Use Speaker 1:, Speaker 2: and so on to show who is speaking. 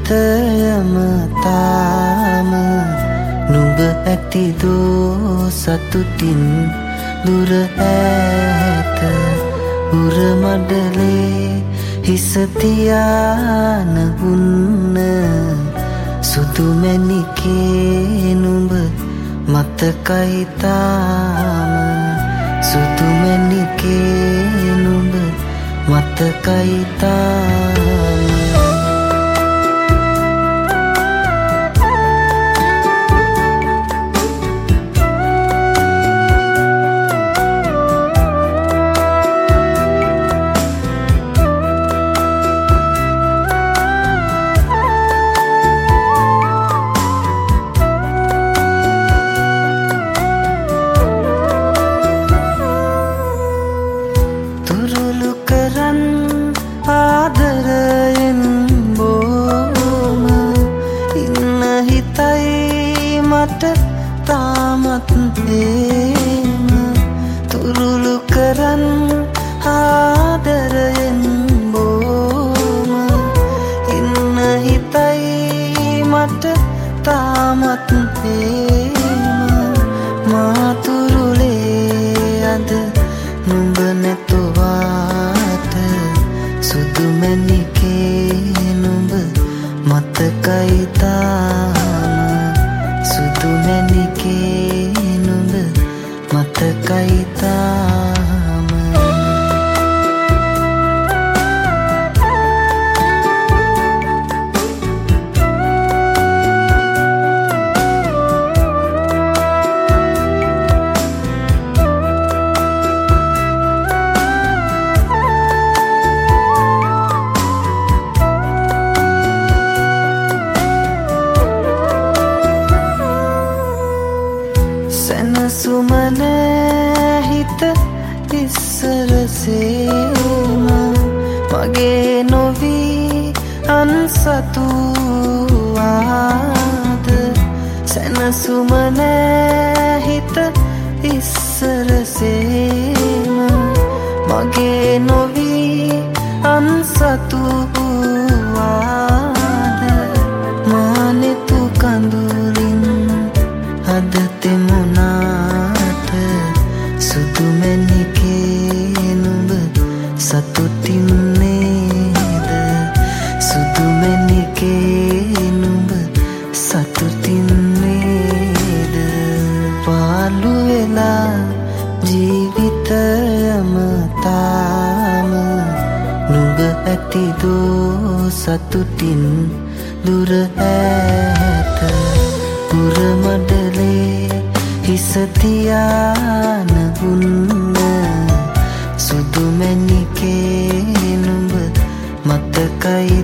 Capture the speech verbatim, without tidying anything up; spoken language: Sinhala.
Speaker 1: ජීවිතයම තාම නුඹ ඇති දෝ සතුටින් දුර ඈත උර මඩලේ හිස තියාන උන්න සුදු මැණිකේ නුඹ මතකයි තාම සුදු මැණිකේ නුඹ මතකයි තාම තාමත් එහෙම තුරුළු කරන් ආදරයෙන් බොම ඉන්න හිතයි මට තාමත් එහෙම මා තුරුලේ අද නුඹ නැතුවාට සුදු මැණිකේ නුඹ මතකයි තාම සුදු මැණිකේ නුඹ මතකයි තාම සුමන හිත ඉස්සරසේම මගේ නොවී අන්සතු ආද සැනසුමන හිත ඉස්සරසේම මගේ නොවී අන්සතු ආද මානෙතු කඳුලින් අද තෙමුණාට සුදු මැණිකේ නුඹ සතුටින් නේද සුදු මැණිකේ නුඹ සතුටින් නේද පාළු වෙලා ජීවිතයම තාම නුඹ ඇති දෝ සතුටින් දුර ඈත පුර මඩලේ හිස තියාන උන්න සුදු මැණිකේ නුඹ මතකයි